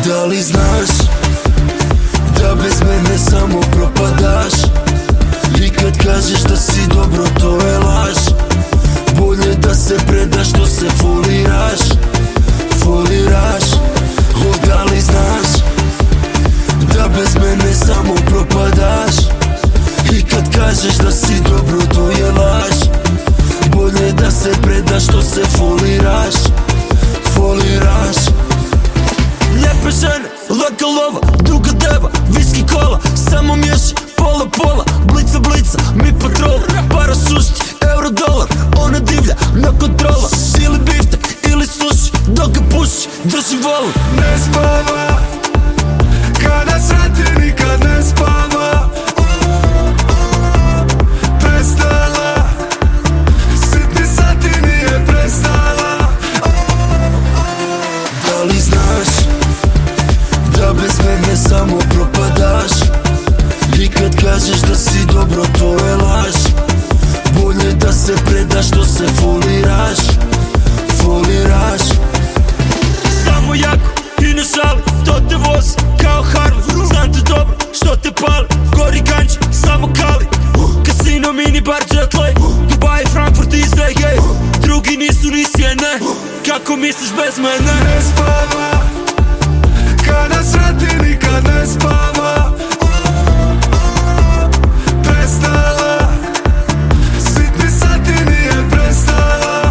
Da li znaš da bez mene samo propadaš? I kad kažeš da si dobro, to je laž. Bolje da se predaš, što se foliraš. Foliraš. O, da li znaš da bez mene samo propadaš? I kad kažeš da si dobro, to je laž. Bolje da se predaš, što se foliraš. Foliraš. Lijepe žene, laka lova, druga deva, viski kola, samo miješi, pola pola, blica blica, mi patrola, para sušti, euro dolar, ona divlja, na kontrola, ili biftek, ili suši, dok ga puši, drži volu. Ne spava, kada srati nikad ne spava. Prestala, sitni sati nije prestala. Da li znaš da bez mene samo propadaš? I kad kažeš da si dobro, to je laž. Bolje da se predaš, što se foliraš. Foliraš. Samo jako i ne žali, to te vozi kao Harley. Znam te dobro, što te pali, gori ganđe, samo kali. Kasino, minibar, jet lag, Dubai, Frankfurt, Izrael. Drugi nisu ni sjene, kako misliš bez mene? Ne spava, kada srati nikad ne spava. Prestala, sitni sati nije prestala.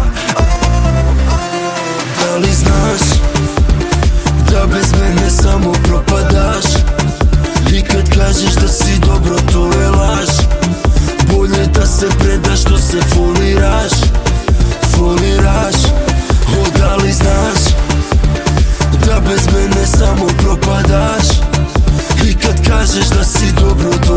Da li znaš da bez mene samo propadaš? I kad kažeš da si dobro, to je laž. Bolje da se predaš, što se foliraš. Foliraš. O, da li znaš da bez mene samo propadaš? I kad kažeš da si dobro, to